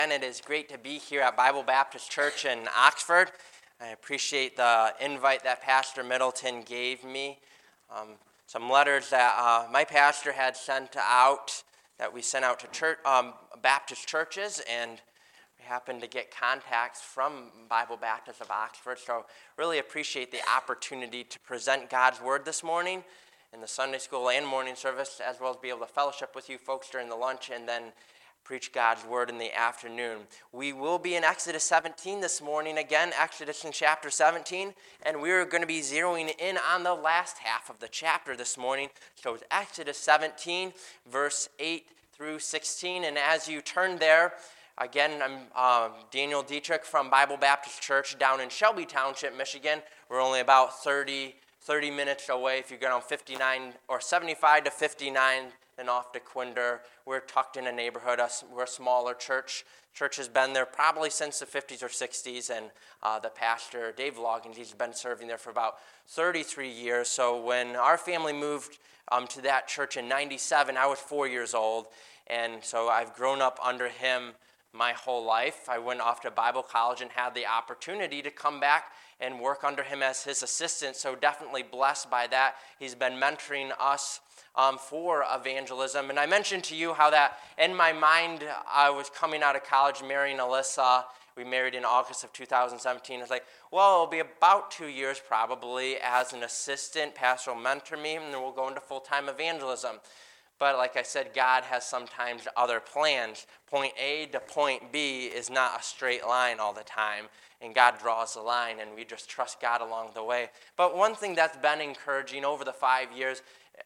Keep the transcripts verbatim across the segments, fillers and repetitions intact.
And it is great to be here at Bible Baptist Church in Oxford. I appreciate the invite that Pastor Middleton gave me. Um, some letters that uh, my pastor had sent out, that we sent out to church, um, Baptist churches, and we happened to get contacts from Bible Baptist of Oxford. So really appreciate the opportunity to present God's Word this morning in the Sunday school and morning service, as well as be able to fellowship with you folks during the lunch and then preach God's Word in the afternoon. We will be in Exodus seventeen this morning again, Exodus in chapter seventeen, and we're going to be zeroing in on the last half of the chapter this morning. So it's Exodus seventeen, verse eight through sixteen, and as you turn there, again, I'm uh, Daniel Dietrich from Bible Baptist Church down in Shelby Township, Michigan. We're only about thirty, thirty minutes away if you get on fifty-nine or seventy-five to fifty-nine. And off to Quinder. We're tucked in a neighborhood. We're a smaller church. Church has been there probably since the fifties or sixties, and uh, the pastor, Dave Loggins, he's been serving there for about thirty-three years. So when our family moved um, to that church in ninety-seven, I was four years old, and so I've grown up under him my whole life. I went off to Bible college and had the opportunity to come back and work under him as his assistant, so definitely blessed by that. He's been mentoring us Um, for evangelism. And I mentioned to you how that in my mind, I was coming out of college, marrying Alyssa. We married in August of two thousand seventeen. It's like, well, it'll be about two years probably as an assistant. Pastor will mentor me, and then we'll go into full-time evangelism. But like I said, God has sometimes other plans. Point A to point B is not a straight line all the time. And God draws the line, and we just trust God along the way. But one thing that's been encouraging over the five years,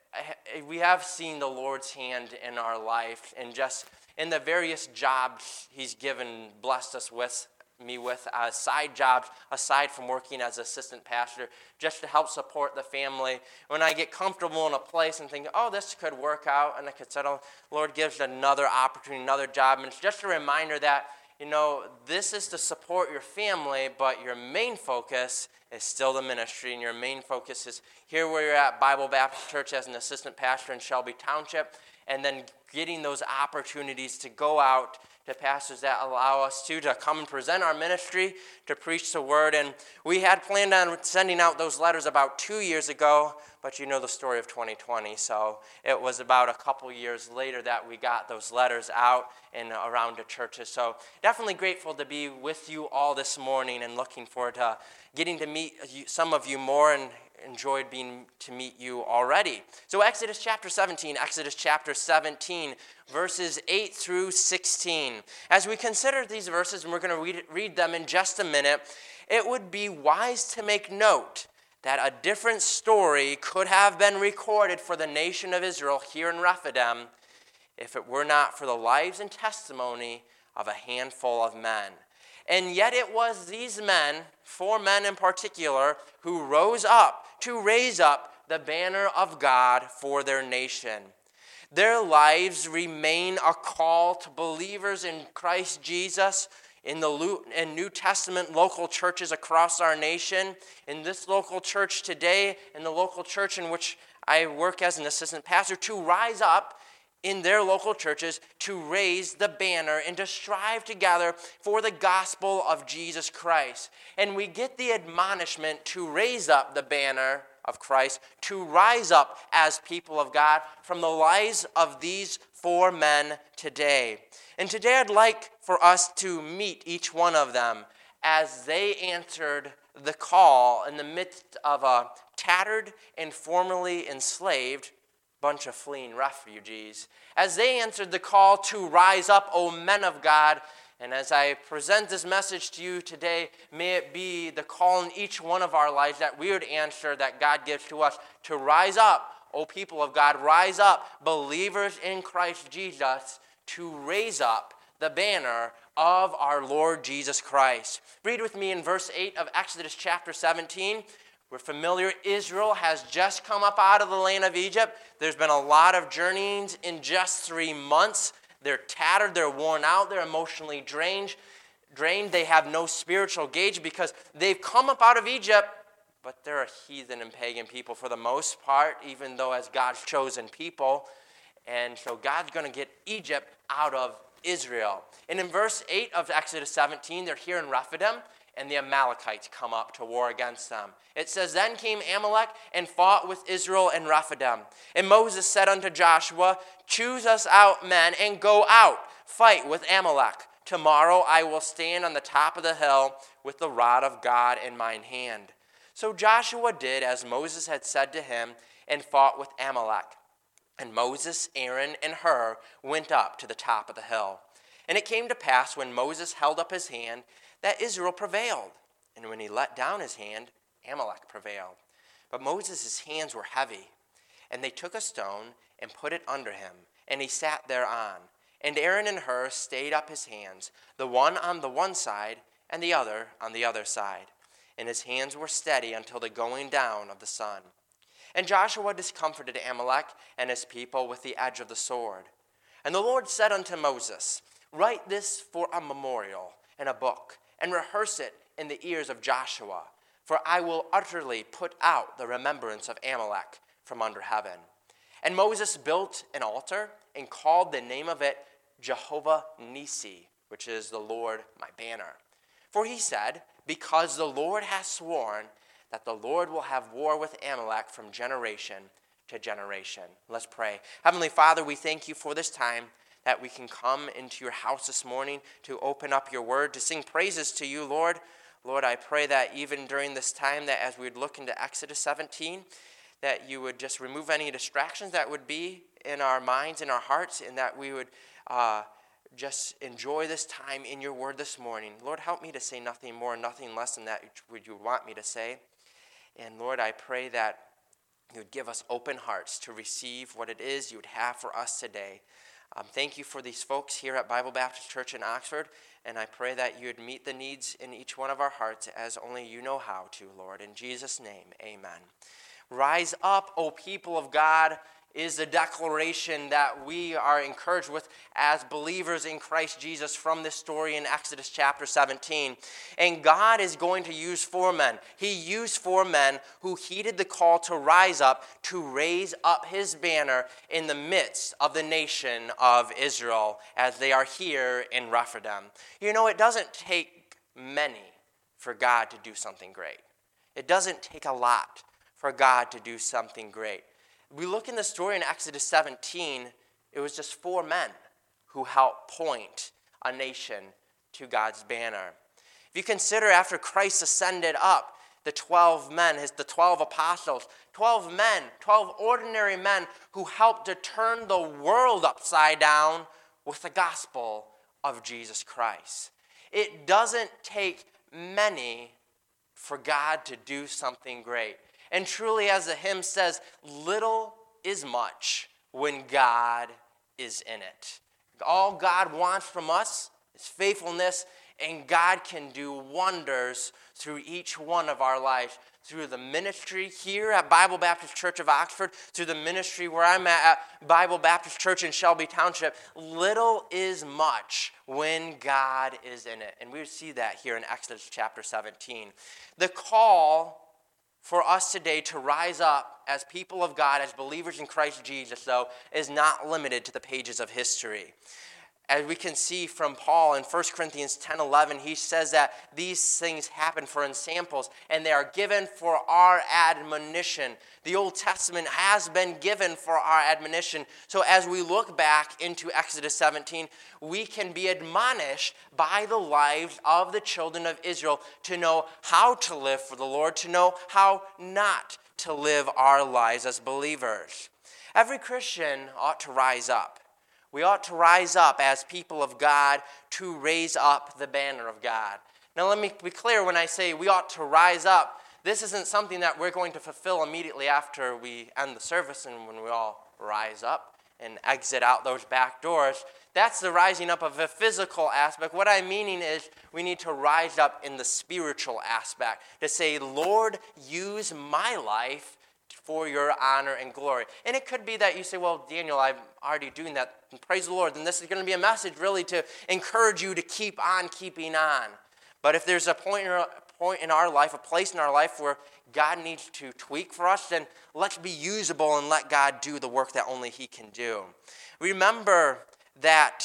we have seen the Lord's hand in our life, and just in the various jobs He's given, blessed us with, me with, uh, side jobs, aside from working as assistant pastor, just to help support the family. When I get comfortable in a place and think, oh, this could work out, and I could settle, Lord gives another opportunity, another job, and it's just a reminder that, you know, this is to support your family, but your main focus is still the ministry, and your main focus is here where you're at Bible Baptist Church as an assistant pastor in Shelby Township, and then getting those opportunities to go out to pastors that allow us to, to come and present our ministry, to preach the word. And we had planned on sending out those letters about two years ago, but you know the story of twenty twenty, so it was about a couple years later that we got those letters out and around to churches. So definitely grateful to be with you all this morning, and looking forward to getting to meet you, some of you more, and enjoyed being to meet you already. So Exodus chapter seventeen, Exodus chapter seventeen, verses eight through sixteen. As we consider these verses, and we're going to read, read them in just a minute, it would be wise to make note that a different story could have been recorded for the nation of Israel here in Rephidim if it were not for the lives and testimony of a handful of men. And yet it was these men, four men in particular, who rose up to raise up the banner of God for their nation. Their lives remain a call to believers in Christ Jesus in the New Testament local churches across our nation. In this local church today, in the local church in which I work as an assistant pastor, to rise up in their local churches, to raise the banner and to strive together for the gospel of Jesus Christ. And we get the admonishment to raise up the banner of Christ, to rise up as people of God from the lives of these four men today. And today I'd like for us to meet each one of them as they answered the call in the midst of a tattered and formerly enslaved bunch of fleeing refugees, as they answered the call to rise up, O men of God. And as I present this message to you today, may it be the call in each one of our lives that we would answer, that God gives to us, to rise up, O people of God, rise up, believers in Christ Jesus, to raise up the banner of our Lord Jesus Christ. Read with me in verse eight of Exodus chapter seventeen. We're familiar, Israel has just come up out of the land of Egypt. There's been a lot of journeyings in just three months. They're tattered, they're worn out, they're emotionally drained. Drained, they have no spiritual gauge because they've come up out of Egypt, but they're a heathen and pagan people for the most part, even though as God's chosen people. And so God's going to get Egypt out of Israel. And in verse eight of Exodus seventeen, they're here in Rephidim, and the Amalekites come up to war against them. It says, then came Amalek and fought with Israel in Rephidim. And Moses said unto Joshua, choose us out men and go out, fight with Amalek. Tomorrow I will stand on the top of the hill with the rod of God in mine hand. So Joshua did as Moses had said to him and fought with Amalek. And Moses, Aaron, and Hur went up to the top of the hill. And it came to pass when Moses held up his hand that Israel prevailed. And when he let down his hand, Amalek prevailed. But Moses' hands were heavy. And they took a stone and put it under him, and he sat thereon. And Aaron and Hur stayed up his hands, the one on the one side and the other on the other side. And his hands were steady until the going down of the sun. And Joshua discomfited Amalek and his people with the edge of the sword. And the Lord said unto Moses, write this for a memorial in a book, and rehearse it in the ears of Joshua, for I will utterly put out the remembrance of Amalek from under heaven. And Moses built an altar and called the name of it Jehovah Nissi, which is the Lord my banner. For he said, because the Lord has sworn that the Lord will have war with Amalek from generation to generation. Let's pray. Heavenly Father, we thank you for this time that we can come into your house this morning to open up your word, to sing praises to you, Lord. Lord, I pray that even during this time, that as we would look into Exodus seventeen, that you would just remove any distractions that would be in our minds, in our hearts, and that we would uh, just enjoy this time in your word this morning. Lord, help me to say nothing more, nothing less than that which you want me to say. And Lord, I pray that you would give us open hearts to receive what it is you would have for us today. Um, thank you for these folks here at Bible Baptist Church in Oxford, and I pray that you would meet the needs in each one of our hearts as only you know how to, Lord. In Jesus' name, amen. Rise up, O people of God, is the declaration that we are encouraged with as believers in Christ Jesus from this story in Exodus chapter seventeen. And God is going to use four men. He used four men who heeded the call to rise up, to raise up his banner in the midst of the nation of Israel as they are here in Rephidim. You know, it doesn't take many for God to do something great. It doesn't take a lot for God to do something great. We look in the story in Exodus seventeen, it was just four men who helped point a nation to God's banner. If you consider after Christ ascended up, the twelve men, his, the twelve apostles, twelve men, twelve ordinary men who helped to turn the world upside down with the gospel of Jesus Christ. It doesn't take many for God to do something great. And truly, as the hymn says, little is much when God is in it. All God wants from us is faithfulness, and God can do wonders through each one of our lives, through the ministry here at Bible Baptist Church of Oxford, through the ministry where I'm at, at Bible Baptist Church in Shelby Township. Little is much when God is in it. And we see that here in Exodus chapter seventeen. The call for us today to rise up as people of God, as believers in Christ Jesus, though, is not limited to the pages of history. As we can see from Paul in First Corinthians ten eleven, he says that these things happen for ensamples, and they are given for our admonition. The Old Testament has been given for our admonition. So as we look back into Exodus seventeen, we can be admonished by the lives of the children of Israel to know how to live for the Lord, to know how not to live our lives as believers. Every Christian ought to rise up. We ought to rise up as people of God to raise up the banner of God. Now let me be clear when I say we ought to rise up. This isn't something that we're going to fulfill immediately after we end the service and when we all rise up and exit out those back doors. That's the rising up of a physical aspect. What I'm meaning is we need to rise up in the spiritual aspect to say, Lord, use my life for your honor and glory. And it could be that you say, well, Daniel, I'm already doing that. And praise the Lord. Then this is going to be a message really to encourage you to keep on keeping on. But if there's a point in our, point in our life, a place in our life where God needs to tweak for us, then let's be usable and let God do the work that only he can do. Remember that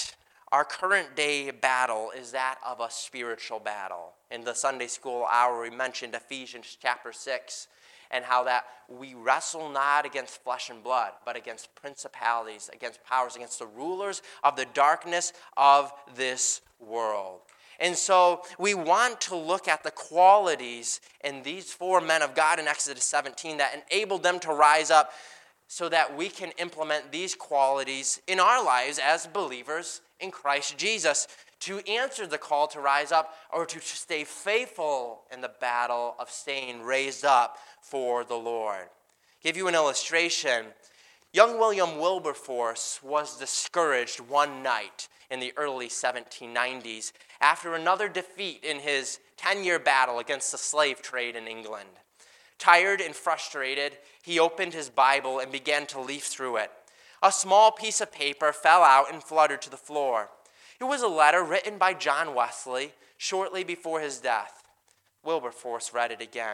Our current day battle is that of a spiritual battle. In the Sunday school hour, we mentioned Ephesians chapter six and how that we wrestle not against flesh and blood, but against principalities, against powers, against the rulers of the darkness of this world. And so we want to look at the qualities in these four men of God in Exodus seventeen that enabled them to rise up so that we can implement these qualities in our lives as believers in Christ Jesus to answer the call to rise up or to stay faithful in the battle of staying raised up for the Lord. Give you an illustration. Young William Wilberforce was discouraged one night in the early seventeen nineties after another defeat in his ten-year battle against the slave trade in England. Tired and frustrated, he opened his Bible and began to leaf through it. A small piece of paper fell out and fluttered to the floor. It was a letter written by John Wesley shortly before his death. Wilberforce read it again.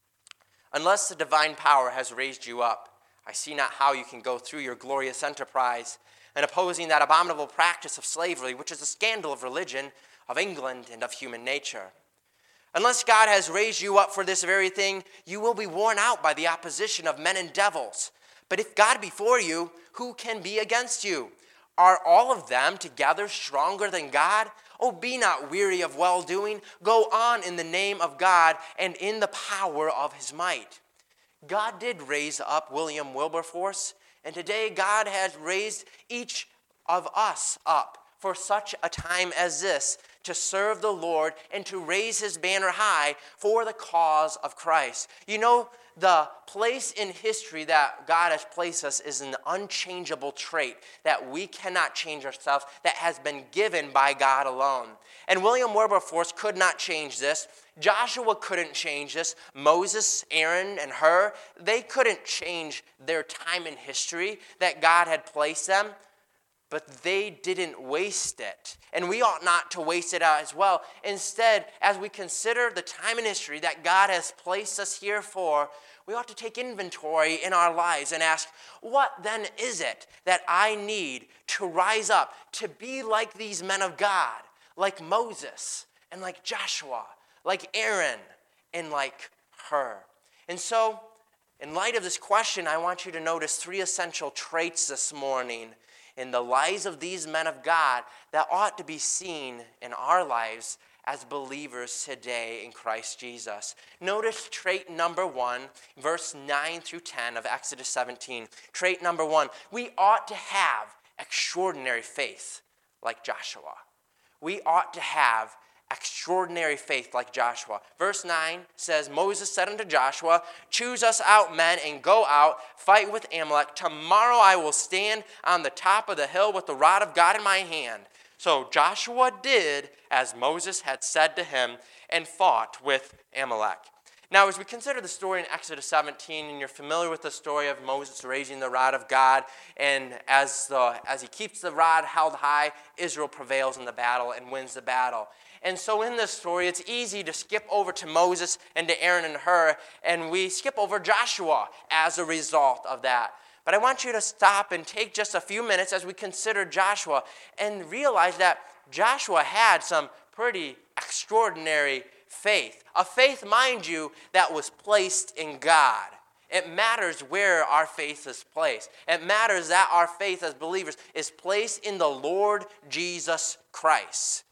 Unless the divine power has raised you up, I see not how you can go through your glorious enterprise and opposing that abominable practice of slavery, which is a scandal of religion, of England, and of human nature. Unless God has raised you up for this very thing, you will be worn out by the opposition of men and devils. But if God be for you, who can be against you? Are all of them together stronger than God? Oh, be not weary of well-doing. Go on in the name of God and in the power of his might. God did raise up William Wilberforce, and today God has raised each of us up for such a time as this, to serve the Lord and to raise his banner high for the cause of Christ. You know, the place in history that God has placed us is an unchangeable trait that we cannot change ourselves, that has been given by God alone. And William Wilberforce could not change this. Joshua couldn't change this. Moses, Aaron, and Hur, they couldn't change their time in history that God had placed them. But they didn't waste it. And we ought not to waste it out as well. Instead, as we consider the time in history that God has placed us here for, we ought to take inventory in our lives and ask, what then is it that I need to rise up, to be like these men of God, like Moses and like Joshua, like Aaron and like Hur? And so, in light of this question, I want you to notice three essential traits this morning in the lives of these men of God that ought to be seen in our lives as believers today in Christ Jesus. Notice trait number one, verse nine through ten of Exodus seventeen. Trait number one, we ought to have extraordinary faith like Joshua. We ought to have extraordinary faith like Joshua. Verse nine says, Moses said unto Joshua, choose us out men and go out, fight with Amalek. Tomorrow I will stand on the top of the hill with the rod of God in my hand. So Joshua did as Moses had said to him and fought with Amalek. Now, as we consider the story in Exodus seventeen, and you're familiar with the story of Moses raising the rod of God, and as, the, as he keeps the rod held high, Israel prevails in the battle and wins the battle. And so in this story, it's easy to skip over to Moses and to Aaron and Hur, and we skip over Joshua as a result of that. But I want you to stop and take just a few minutes as we consider Joshua and realize that Joshua had some pretty extraordinary faith. A faith, mind you, that was placed in God. It matters where our faith is placed. It matters that our faith as believers is placed in the Lord Jesus Christ.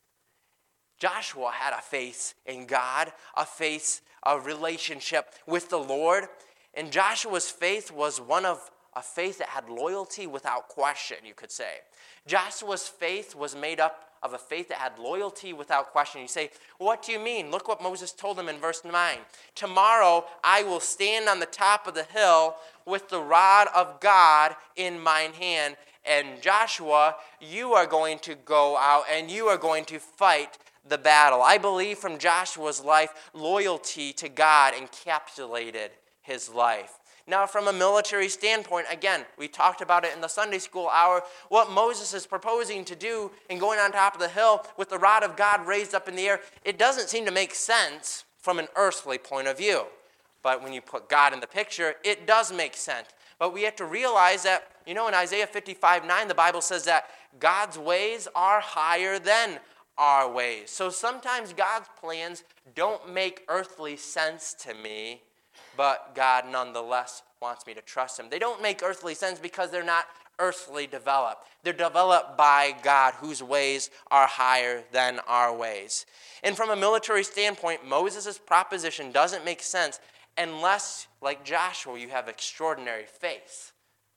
Joshua had a faith in God, a faith, a relationship with the Lord. And Joshua's faith was one of a faith that had loyalty without question, you could say. Joshua's faith was made up of a faith that had loyalty without question. You say, what do you mean? Look what Moses told him in verse nine. Tomorrow I will stand on the top of the hill with the rod of God in mine hand. And Joshua, you are going to go out and you are going to fight the battle. I believe from Joshua's life, loyalty to God encapsulated his life. Now, from a military standpoint, again, we talked about it in the Sunday school hour, what Moses is proposing to do in going on top of the hill with the rod of God raised up in the air, it doesn't seem to make sense from an earthly point of view. But when you put God in the picture, it does make sense. But we have to realize that, you know, in Isaiah fifty-five nine, the Bible says that God's ways are higher than our ways. So sometimes God's plans don't make earthly sense to me, but God nonetheless wants me to trust him. They don't make earthly sense because they're not earthly developed. They're developed by God, whose ways are higher than our ways. And from a military standpoint, Moses' proposition doesn't make sense unless, like Joshua, you have extraordinary faith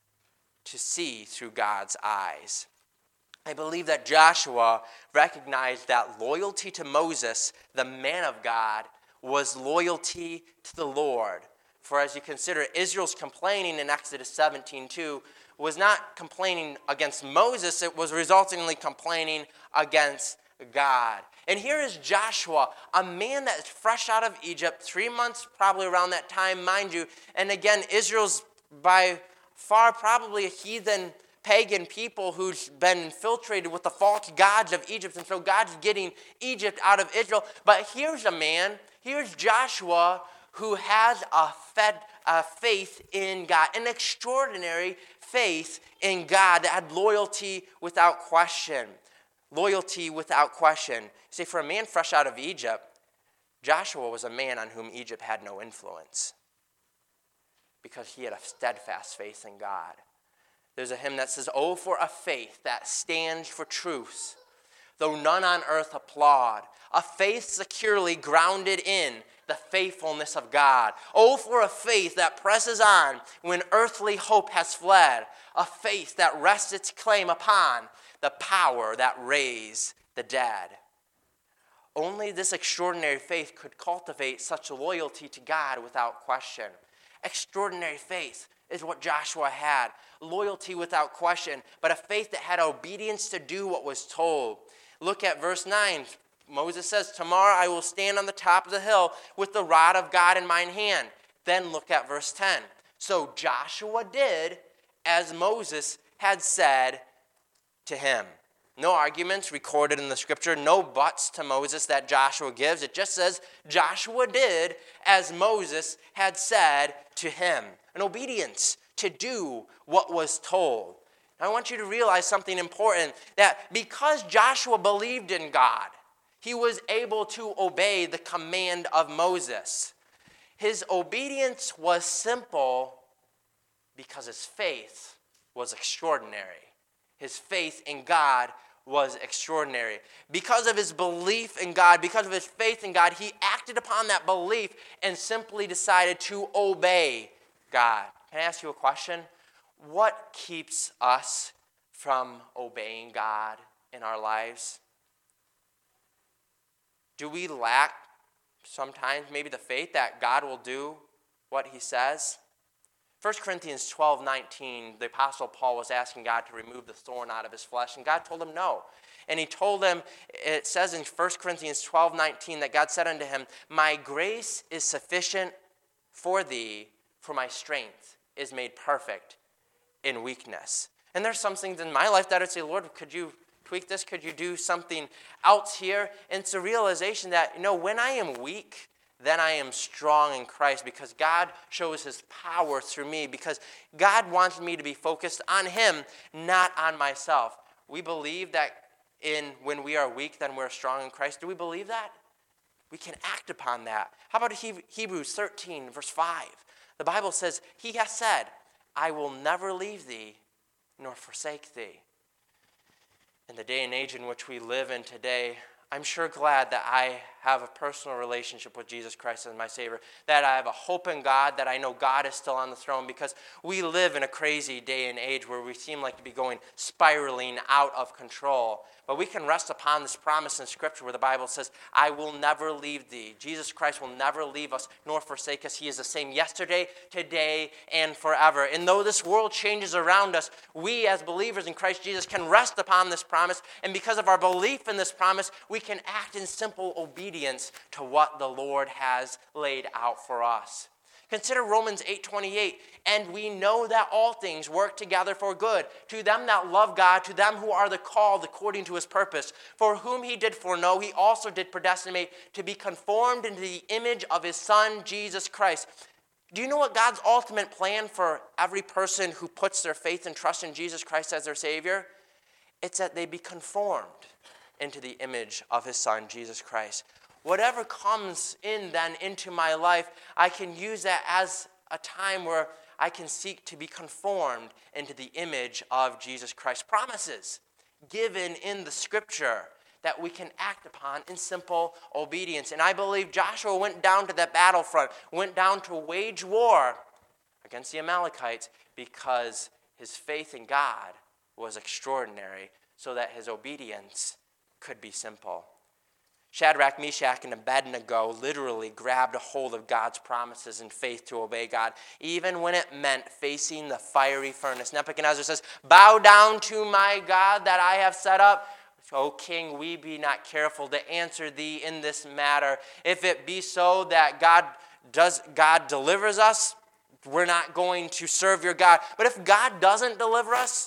to see through God's eyes. I believe that Joshua recognized that loyalty to Moses, the man of God, was loyalty to the Lord. For as you consider, Israel's complaining in Exodus seventeen two was not complaining against Moses, it was resultingly complaining against God. And here is Joshua, a man that is fresh out of Egypt, three months probably around that time, mind you. And again, Israel's by far probably a heathen pagan people who's been infiltrated with the false gods of Egypt. And so God's getting Egypt out of Israel. But here's a man, here's Joshua, who has a, fed, a faith in God, an extraordinary faith in God that had loyalty without question. Loyalty without question. See, for a man fresh out of Egypt, Joshua was a man on whom Egypt had no influence because he had a steadfast faith in God. There's a hymn that says, "Oh, for a faith that stands for truth, though none on earth applaud, a faith securely grounded in the faithfulness of God. Oh, for a faith that presses on when earthly hope has fled, a faith that rests its claim upon the power that raised the dead." Only this extraordinary faith could cultivate such loyalty to God without question. Extraordinary faith is what Joshua had. Loyalty without question, but a faith that had obedience to do what was told. Look at verse nine. Moses says, "Tomorrow I will stand on the top of the hill with the rod of God in mine hand." Then look at verse ten. So Joshua did as Moses had said to him. No arguments recorded in the scripture, no buts to Moses that Joshua gives. It just says Joshua did as Moses had said to him. An obedience to do what was told. I want you to realize something important, that because Joshua believed in God, he was able to obey the command of Moses. His obedience was simple because his faith was extraordinary. His faith in God was extraordinary. Because of his belief in God, because of his faith in God, he acted upon that belief and simply decided to obey God. Can I ask you a question? What keeps us from obeying God in our lives? Do we lack sometimes maybe the faith that God will do what he says? First Corinthians twelve nineteen, the Apostle Paul was asking God to remove the thorn out of his flesh, and God told him no. And he told him, it says in First Corinthians twelve nineteen, that God said unto him, "My grace is sufficient for thee, for my strength is made perfect in weakness." And there's some things in my life that I would say, "Lord, could you tweak this? Could you do something else here?" And it's a realization that, you know, when I am weak, then I am strong in Christ, because God shows his power through me, because God wants me to be focused on him, not on myself. We believe that in when we are weak, then we're strong in Christ. Do we believe that? We can act upon that. How about Hebrews thirteen, verse five? The Bible says, "He has said, I will never leave thee nor forsake thee." In the day and age in which we live in today, I'm sure glad that I have a personal relationship with Jesus Christ as my Savior, that I have a hope in God, that I know God is still on the throne, because we live in a crazy day and age where we seem like to be going spiraling out of control. But we can rest upon this promise in Scripture where the Bible says, "I will never leave thee." Jesus Christ will never leave us nor forsake us. He is the same yesterday, today, and forever. And though this world changes around us, we as believers in Christ Jesus can rest upon this promise. And because of our belief in this promise, we can act in simple obedience to what the Lord has laid out for us. Consider Romans eight twenty-eight. "And we know that all things work together for good, to them that love God, to them who are the called according to his purpose. For whom he did foreknow, he also did predestinate to be conformed into the image of his Son, Jesus Christ." Do you know what God's ultimate plan for every person who puts their faith and trust in Jesus Christ as their Savior? It's that they be conformed into the image of his Son, Jesus Christ. Whatever comes in then into my life, I can use that as a time where I can seek to be conformed into the image of Jesus Christ. Promises given in the Scripture that we can act upon in simple obedience. And I believe Joshua went down to that battlefront, went down to wage war against the Amalekites because his faith in God was extraordinary, so that his obedience could be simple. Shadrach, Meshach, and Abednego literally grabbed a hold of God's promises in faith to obey God, even when it meant facing the fiery furnace. Nebuchadnezzar says, "Bow down to my God that I have set up." O king, we be not careful to answer thee in this matter. If it be so that God does, God delivers us, we're not going to serve your God. But if God doesn't deliver us,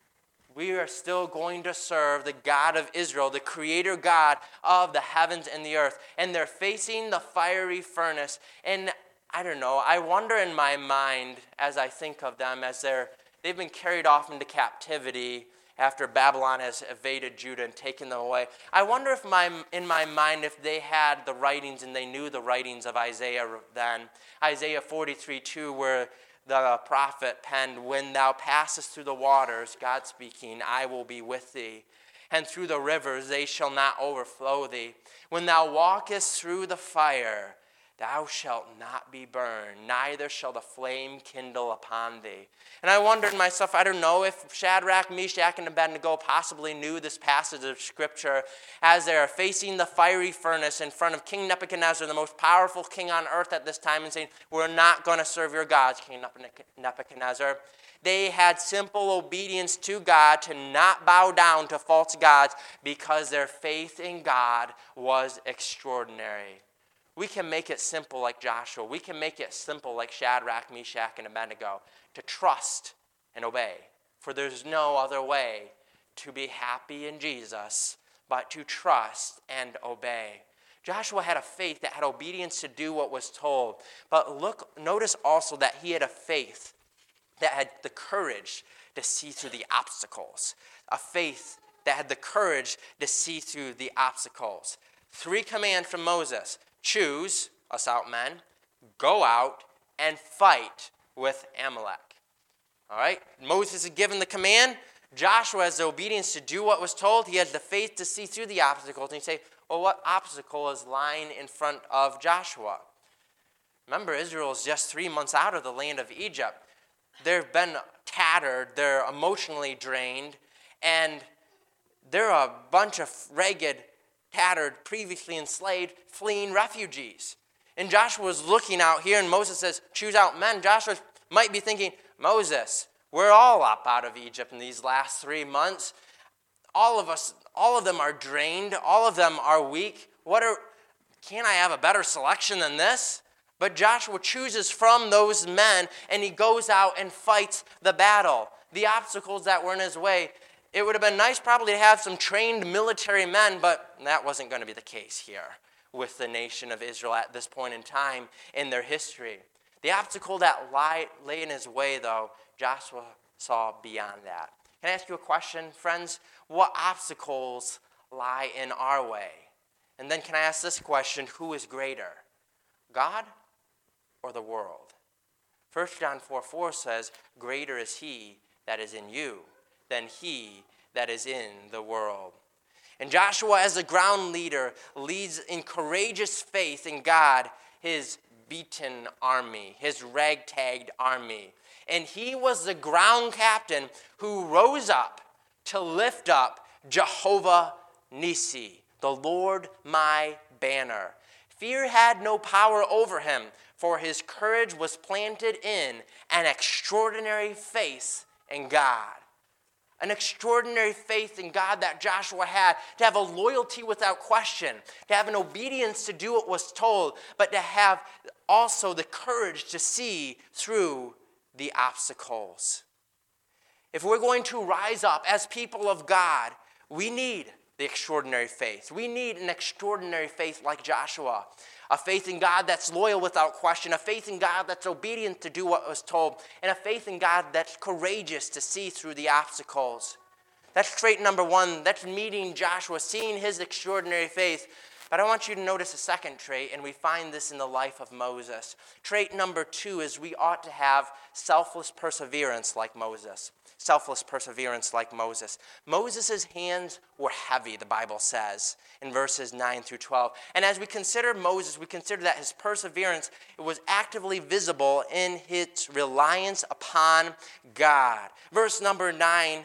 we are still going to serve the God of Israel, the creator God of the heavens and the earth. And they're facing the fiery furnace. And I don't know, I wonder in my mind as I think of them, as they're, they've been carried off into captivity after Babylon has evaded Judah and taken them away. I wonder if my in my mind if they had the writings and they knew the writings of Isaiah then. Isaiah forty-three two, where the prophet penned, "When thou passest through the waters," God speaking, "I will be with thee. And through the rivers, they shall not overflow thee. When thou walkest through the fire, thou shalt not be burned, neither shall the flame kindle upon thee." And I wondered myself, I don't know if Shadrach, Meshach, and Abednego possibly knew this passage of Scripture as they are facing the fiery furnace in front of King Nebuchadnezzar, the most powerful king on earth at this time, and saying, "We're not going to serve your gods, King Nebuchadnezzar." They had simple obedience to God to not bow down to false gods because their faith in God was extraordinary. We can make it simple like Joshua. We can make it simple like Shadrach, Meshach, and Abednego, to trust and obey. For there's no other way to be happy in Jesus but to trust and obey. Joshua had a faith that had obedience to do what was told. But look, notice also that he had a faith that had the courage to see through the obstacles. A faith that had the courage to see through the obstacles. Three commands from Moses. Choose us out men, go out, and fight with Amalek. All right? Moses is given the command. Joshua has the obedience to do what was told. He had the faith to see through the obstacles. And you say, well, what obstacle is lying in front of Joshua? Remember, Israel is just three months out of the land of Egypt. They've been tattered. They're emotionally drained. And they're a bunch of ragged, tattered, previously enslaved, fleeing refugees. And Joshua was looking out here, and Moses says, choose out men. Joshua might be thinking, Moses, we're all up out of Egypt in these last three months. All of us, all of them are drained. All of them are weak. What are, can't I have a better selection than this? But Joshua chooses from those men, and he goes out and fights the battle. The obstacles that were in his way. It would have been nice probably to have some trained military men, but that wasn't going to be the case here with the nation of Israel at this point in time in their history. The obstacle that lie, lay in his way, though, Joshua saw beyond that. Can I ask you a question, friends? What obstacles lie in our way? And then can I ask this question, who is greater, God or the world? First John four four says, greater is he that is in you than he that is in the world. And Joshua, as a ground leader, leads in courageous faith in God his beaten army, his ragtagged army. And he was the ground captain who rose up to lift up Jehovah Nissi, the Lord my banner. Fear had no power over him, for his courage was planted in an extraordinary faith in God. An extraordinary faith in God that Joshua had, to have a loyalty without question, to have an obedience to do what was told, but to have also the courage to see through the obstacles. If we're going to rise up as people of God, we need the extraordinary faith. We need an extraordinary faith like Joshua, a faith in God that's loyal without question, a faith in God that's obedient to do what was told, and a faith in God that's courageous to see through the obstacles. That's trait number one. That's meeting Joshua, seeing his extraordinary faith. But I want you to notice a second trait, and we find this in the life of Moses. Trait number two is we ought to have selfless perseverance like Moses. Selfless perseverance like Moses. Moses' hands were heavy, the Bible says, in verses nine through twelve. And as we consider Moses, we consider that his perseverance was actively visible in his reliance upon God. Verse number nine,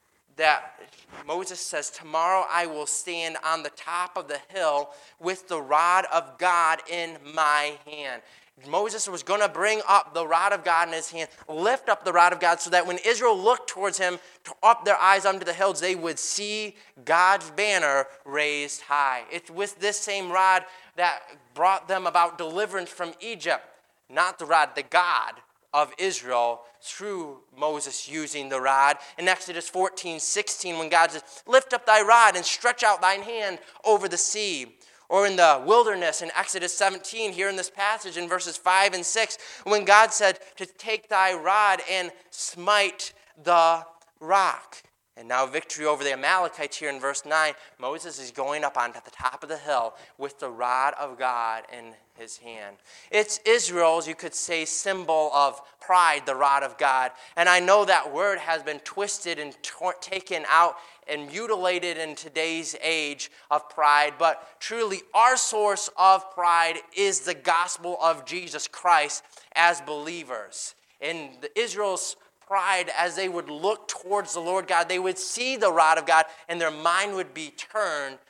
that Moses says, tomorrow I will stand on the top of the hill with the rod of God in my hand. Moses was going to bring up the rod of God in his hand, lift up the rod of God so that when Israel looked towards him, to up their eyes unto the hills, they would see God's banner raised high. It's with this same rod that brought them about deliverance from Egypt, not the rod, the God of Israel through Moses using the rod. In Exodus fourteen sixteen, when God says, lift up thy rod and stretch out thine hand over the sea. Or in the wilderness in Exodus seventeen, here in this passage in verses five and six, when God said to take thy rod and smite the rock. And now victory over the Amalekites here in verse nine, Moses is going up onto the top of the hill with the rod of God in his hand. It's Israel's, you could say, symbol of pride, the rod of God. And I know that word has been twisted and tor- taken out and mutilated in today's age of pride, but truly our source of pride is the gospel of Jesus Christ as believers. In the Israel's pride, as they would look towards the Lord God, they would see the rod of God and their mind would be turned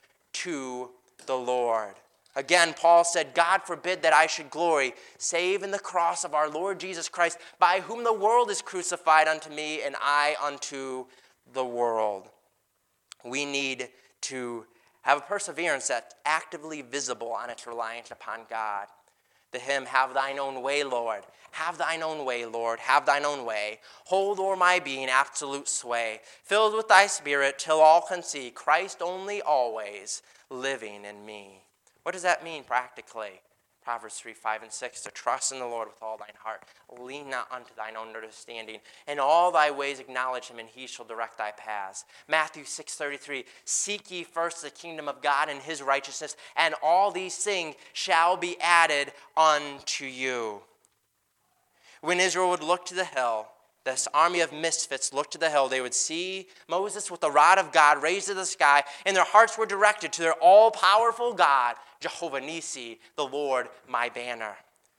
to the Lord. Again, Paul said, God forbid that I should glory, save in the cross of our Lord Jesus Christ, by whom the world is crucified unto me, and I unto the world. We need to have a perseverance that's actively visible on its reliance upon God. The hymn, have thine own way, Lord. Have thine own way, Lord. Have thine own way. Hold o'er my being absolute sway. Filled with thy spirit till all can see Christ only always living in me. What does that mean practically? Proverbs three, five, and six, to trust in the Lord with all thine heart. Lean not unto thine own understanding. In all thy ways acknowledge him, and he shall direct thy paths. Matthew six, thirty-three, seek ye first the kingdom of God and his righteousness, and all these things shall be added unto you. When Israel would look to the hill, this army of misfits looked to the hill, they would see Moses with the rod of God raised to the sky, and their hearts were directed to their all-powerful God, Jehovah Nissi, the Lord, my banner.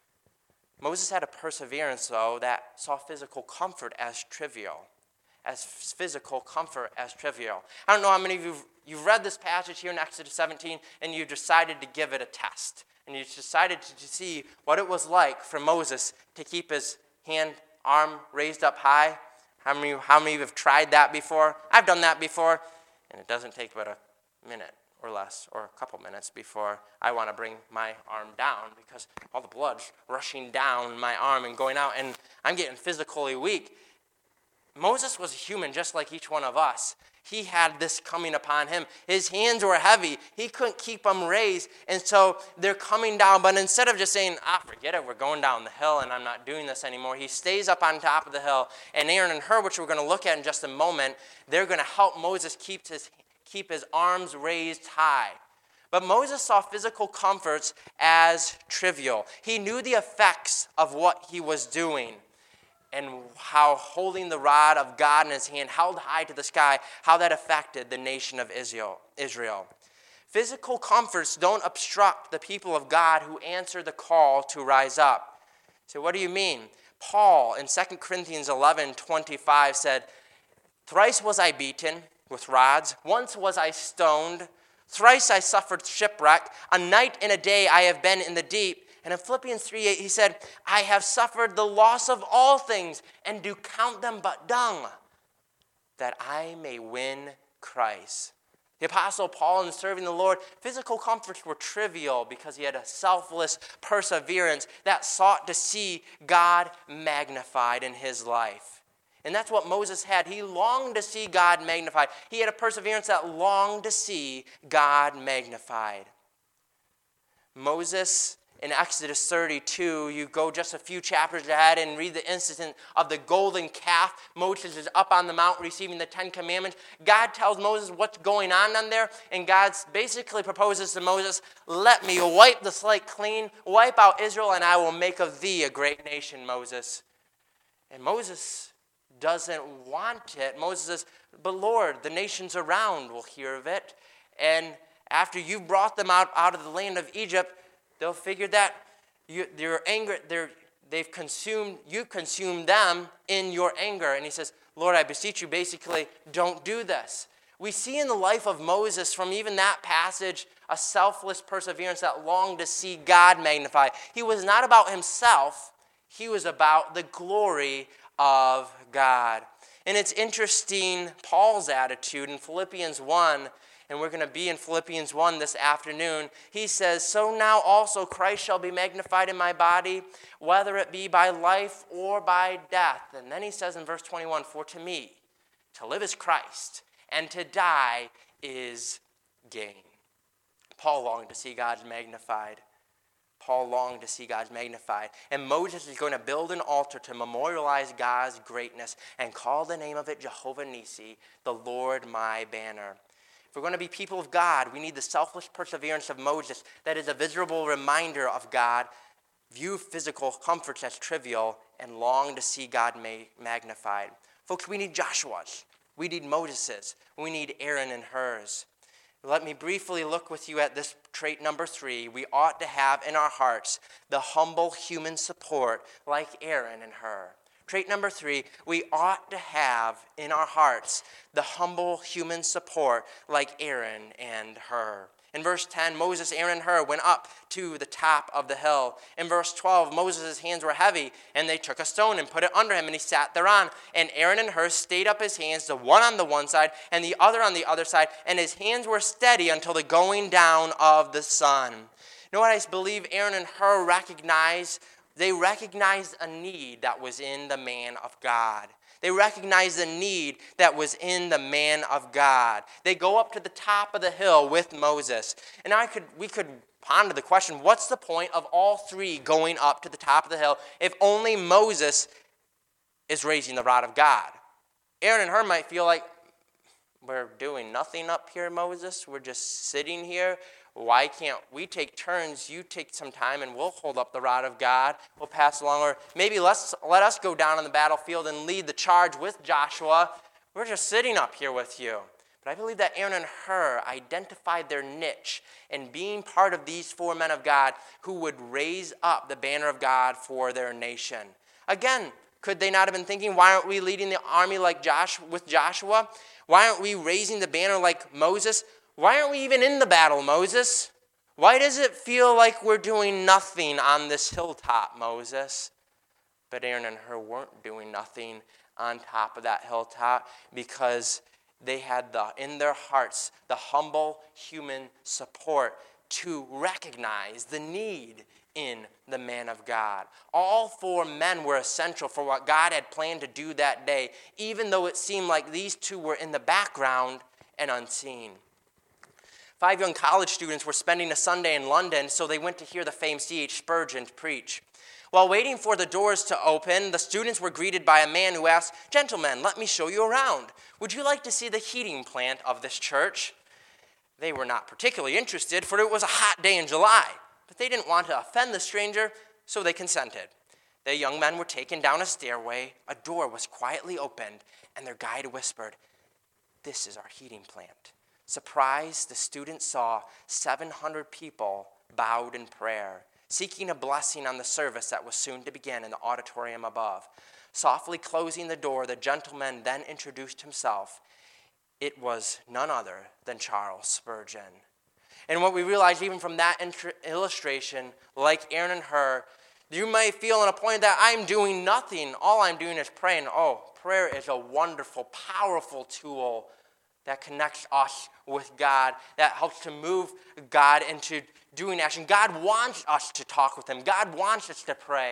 Moses had a perseverance, though, that saw physical comfort as trivial. As physical comfort as trivial. I don't know how many of you, you've read this passage here in Exodus seventeen, and you decided to give it a test. And you decided to see what it was like for Moses to keep his hand arm raised up high. How many, how many of you have tried that before? I've done that before, and it doesn't take but a minute or less, or a couple minutes before I want to bring my arm down because all the blood's rushing down my arm and going out, and I'm getting physically weak. Moses was a human just like each one of us. He had this coming upon him. His hands were heavy. He couldn't keep them raised. And so they're coming down. But instead of just saying, ah, forget it, we're going down the hill and I'm not doing this anymore, he stays up on top of the hill. And Aaron and Hur, which we're going to look at in just a moment, they're going to help Moses keep his, keep his arms raised high. But Moses saw physical comforts as trivial. He knew the effects of what he was doing, and how holding the rod of God in his hand, held high to the sky, how that affected the nation of Israel. Israel. Physical comforts don't obstruct the people of God who answer the call to rise up. So what do you mean? Paul in Second Corinthians eleven twenty-five said, thrice was I beaten with rods, once was I stoned, thrice I suffered shipwreck, a night and a day I have been in the deep. And in Philippians three eight, he said, I have suffered the loss of all things, and do count them but dung, that I may win Christ. The Apostle Paul, in serving the Lord, physical comforts were trivial because he had a selfless perseverance that sought to see God magnified in his life. And that's what Moses had. He longed to see God magnified. He had a perseverance that longed to see God magnified. Moses, in Exodus thirty-two, you go just a few chapters ahead and read the incident of the golden calf. Moses is up on the mount receiving the Ten Commandments. God tells Moses what's going on on there, and God basically proposes to Moses, let me wipe the slate clean, wipe out Israel, and I will make of thee a great nation, Moses. And Moses doesn't want it. Moses says, but Lord, the nations around will hear of it. And after you've brought them out, out of the land of Egypt, they'll figure that you, your anger, they're, they've consumed, you consumed them in your anger. And he says, Lord, I beseech you, basically, don't do this. We see in the life of Moses, from even that passage, a selfless perseverance that longed to see God magnified. He was not about himself. He was about the glory of God. And it's interesting, Paul's attitude in Philippians one, and we're going to be in Philippians one this afternoon. He says, so now also Christ shall be magnified in my body, whether it be by life or by death. And then he says in verse twenty-one, for to me, to live is Christ, and to die is gain. Paul longed to see God magnified. Paul longed to see God magnified. And Moses is going to build an altar to memorialize God's greatness and call the name of it Jehovah Nissi, the Lord my banner. If we're going to be people of God, we need the selfless perseverance of Moses that is a visible reminder of God, view physical comforts as trivial, and long to see God magnified. Folks, we need Joshua's. We need Moses's. We need Aaron and hers. Let me briefly look with you at this trait number three. We ought to have in our hearts the humble human support like Aaron and her. Trait number three, we ought to have in our hearts the humble human support like Aaron and her. In verse ten, Moses, Aaron, and her went up to the top of the hill. In verse twelve, Moses' hands were heavy, and they took a stone and put it under him, and he sat thereon. And Aaron and her stayed up his hands, the one on the one side, and the other on the other side, and his hands were steady until the going down of the sun. You know what I believe Aaron and her recognized? They recognized a need that was in the man of God. They recognized the need that was in the man of God. They go up to the top of the hill with Moses. And I could, we could ponder the question, what's the point of all three going up to the top of the hill if only Moses is raising the rod of God? Aaron and her might feel like, we're doing nothing up here, Moses. We're just sitting here. Why can't we take turns? You take some time and we'll hold up the rod of God. We'll pass along. Or maybe let's let us go down on the battlefield and lead the charge with Joshua. We're just sitting up here with you. But I believe that Aaron and her identified their niche in being part of these four men of God who would raise up the banner of God for their nation. Again, could they not have been thinking, why aren't we leading the army like Josh with Joshua? Why aren't we raising the banner like Moses? Why aren't we even in the battle, Moses? Why does it feel like we're doing nothing on this hilltop, Moses? But Aaron and her weren't doing nothing on top of that hilltop because they had the in their hearts the humble human support to recognize the need in the man of God. All four men were essential for what God had planned to do that day, even though it seemed like these two were in the background and unseen. Five young college students were spending a Sunday in London, so they went to hear the famed C H Spurgeon preach. While waiting for the doors to open, the students were greeted by a man who asked, "Gentlemen, let me show you around. Would you like to see the heating plant of this church?" They were not particularly interested, for it was a hot day in July. But they didn't want to offend the stranger, so they consented. The young men were taken down a stairway, a door was quietly opened, and their guide whispered, "This is our heating plant." Surprised, the students saw seven hundred people bowed in prayer, seeking a blessing on the service that was soon to begin in the auditorium above. Softly closing the door, the gentleman then introduced himself. It was none other than Charles Spurgeon. And what we realize even from that illustration, like Aaron and her, you may feel in a point that I'm doing nothing. All I'm doing is praying. Oh, prayer is a wonderful, powerful tool that connects us with God, that helps to move God into doing action. God wants us to talk with him. God wants us to pray.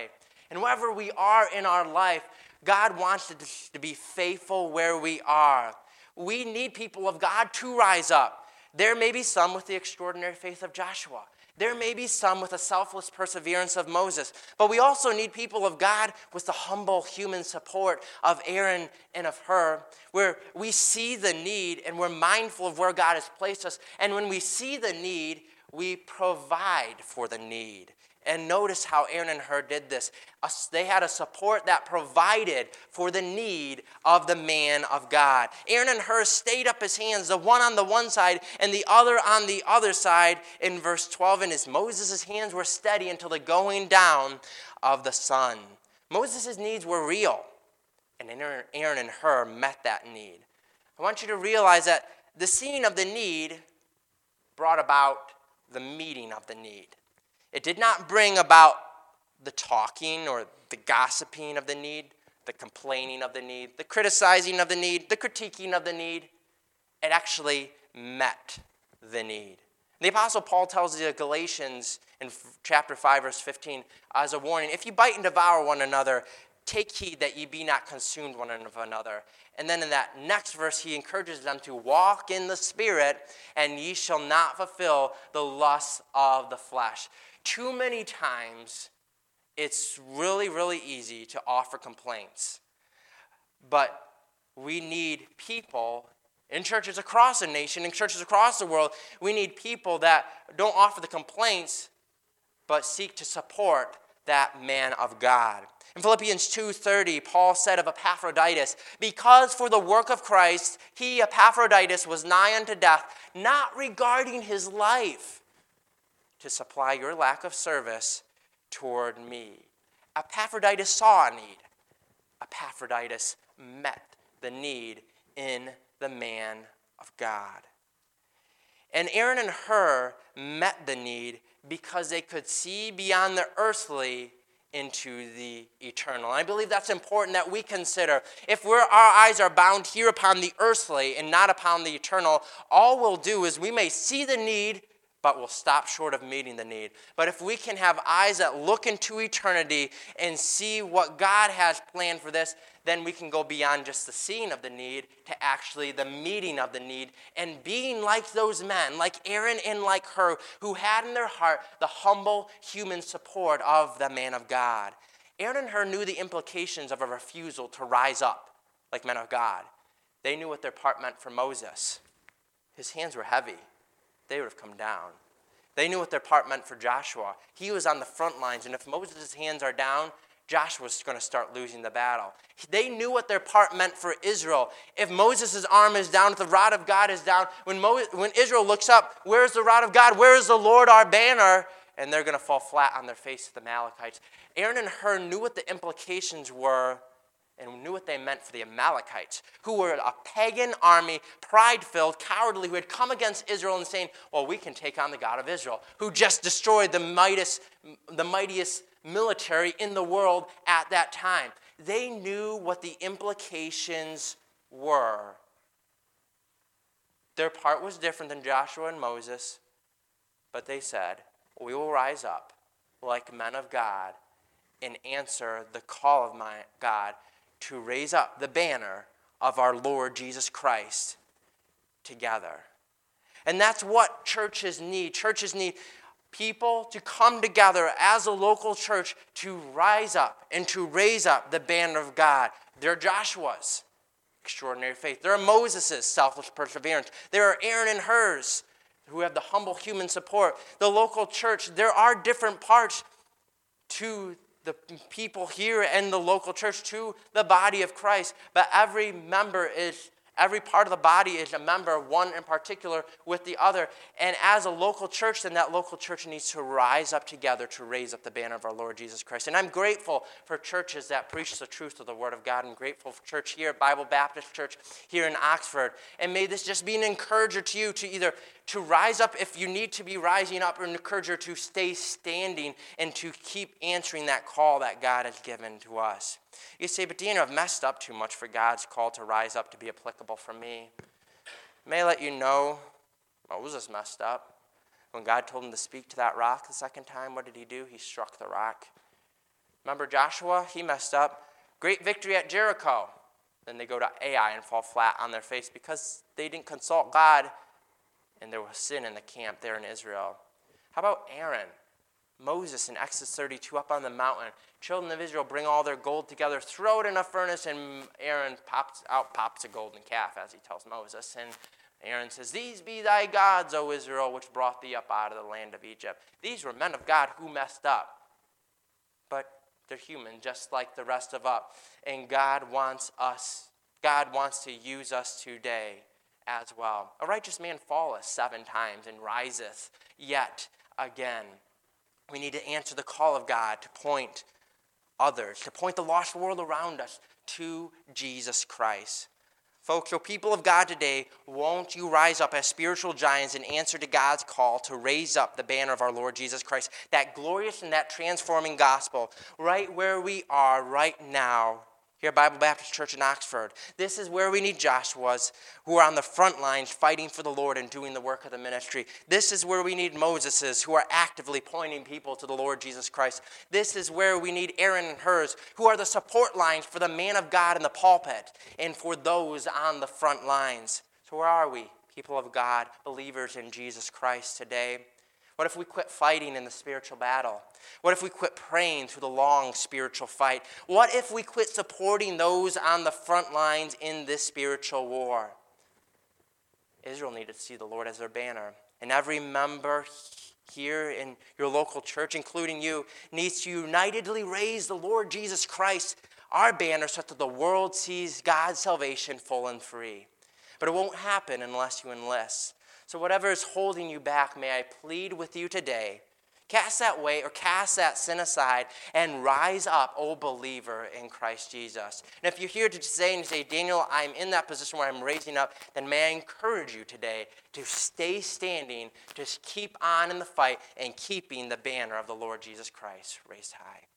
And wherever we are in our life, God wants us to be faithful where we are. We need people of God to rise up. There may be some with the extraordinary faith of Joshua. There may be some with the selfless perseverance of Moses. But we also need people of God with the humble human support of Aaron and of Hur, where we see the need and we're mindful of where God has placed us. And when we see the need, we provide for the need. And notice how Aaron and Hur did this. They had a support that provided for the need of the man of God. Aaron and Hur stayed up his hands, the one on the one side and the other on the other side. In verse twelve, and as Moses' hands were steady until the going down of the sun. Moses' needs were real, and Aaron and Hur met that need. I want you to realize that the seeing of the need brought about the meeting of the need. It did not bring about the talking or the gossiping of the need, the complaining of the need, the criticizing of the need, the critiquing of the need. It actually met the need. The Apostle Paul tells the Galatians in chapter five, verse fifteen, as a warning, if you bite and devour one another, take heed that ye be not consumed one of another. And then in that next verse, he encourages them to walk in the Spirit, and ye shall not fulfill the lusts of the flesh. Too many times, it's really, really easy to offer complaints. But we need people in churches across the nation, in churches across the world, we need people that don't offer the complaints, but seek to support that man of God. In Philippians two thirty, Paul said of Epaphroditus, because for the work of Christ, he, Epaphroditus, was nigh unto death, not regarding his life, to supply your lack of service toward me. Epaphroditus saw a need. Epaphroditus met the need in the man of God. And Aaron and Hur met the need because they could see beyond the earthly into the eternal. And I believe that's important that we consider. If we're, our eyes are bound here upon the earthly and not upon the eternal, all we'll do is we may see the need, but we'll stop short of meeting the need. But if we can have eyes that look into eternity and see what God has planned for this, then we can go beyond just the seeing of the need to actually the meeting of the need and being like those men, like Aaron and like Hur, who had in their heart the humble human support of the man of God. Aaron and Hur knew the implications of a refusal to rise up like men of God. They knew what their part meant for Moses. His hands were heavy. They would have come down. They knew what their part meant for Joshua. He was on the front lines, and if Moses' hands are down, Joshua's going to start losing the battle. They knew what their part meant for Israel. If Moses' arm is down, if the rod of God is down, when, Mo- when Israel looks up, where's the rod of God? Where is the Lord our banner? And they're going to fall flat on their face to the Amalekites. Aaron and Hur knew what the implications were and knew what they meant for the Amalekites, who were a pagan army, pride-filled, cowardly, who had come against Israel and saying, well, we can take on the God of Israel, who just destroyed the mightiest, the mightiest military in the world at that time. They knew what the implications were. Their part was different than Joshua and Moses, but they said, we will rise up like men of God and answer the call of my God to raise up the banner of our Lord Jesus Christ together. And that's what churches need. Churches need people to come together as a local church to rise up and to raise up the banner of God. There are Joshua's extraordinary faith. There are Moses' selfless perseverance. There are Aaron and Hur's who have the humble human support. The local church, there are different parts to the people here and the local church, to the body of Christ. But every member is, every part of the body is a member, one in particular with the other. And as a local church, then that local church needs to rise up together to raise up the banner of our Lord Jesus Christ. And I'm grateful for churches that preach the truth of the Word of God. I'm grateful for church here at Bible Baptist Church here in Oxford. And may this just be an encourager to you to either to rise up if you need to be rising up, or an encourager to stay standing and to keep answering that call that God has given to us. You say, but Dean, I've messed up too much for God's call to rise up to be applicable for me. May I let you know, Moses messed up. When God told him to speak to that rock the second time, what did he do? He struck the rock. Remember Joshua? He messed up. Great victory at Jericho. Then they go to Ai and fall flat on their face because they didn't consult God, and there was sin in the camp there in Israel. How about Aaron? Moses in Exodus thirty-two up on the mountain. Children of Israel bring all their gold together, throw it in a furnace, and Aaron pops out, pops a golden calf, as he tells Moses. And Aaron says, "These be thy gods, O Israel, which brought thee up out of the land of Egypt." These were men of God who messed up. But they're human, just like the rest of us. And God wants us, God wants to use us today as well. A righteous man falleth seven times and riseth yet again. We need to answer the call of God to point others, to point the lost world around us to Jesus Christ. Folks, so people of God today, won't you rise up as spiritual giants in answer to God's call to raise up the banner of our Lord Jesus Christ, that glorious and that transforming gospel, right where we are right now, here at Bible Baptist Church in Oxford. This is where we need Joshuas who are on the front lines fighting for the Lord and doing the work of the ministry. This is where we need Moseses who are actively pointing people to the Lord Jesus Christ. This is where we need Aaron and Hurs who are the support lines for the man of God in the pulpit and for those on the front lines. So where are we, people of God, believers in Jesus Christ today? What if we quit fighting in the spiritual battle? What if we quit praying through the long spiritual fight? What if we quit supporting those on the front lines in this spiritual war? Israel needed to see the Lord as their banner. And every member here in your local church, including you, needs to unitedly raise the Lord Jesus Christ, our banner, so that the world sees God's salvation full and free. But it won't happen unless you enlist. So whatever is holding you back, may I plead with you today, cast that weight or cast that sin aside and rise up, O believer in Christ Jesus. And if you're here today and you say, "Daniel, I'm in that position where I'm raising up," then may I encourage you today to stay standing, to keep on in the fight and keeping the banner of the Lord Jesus Christ raised high.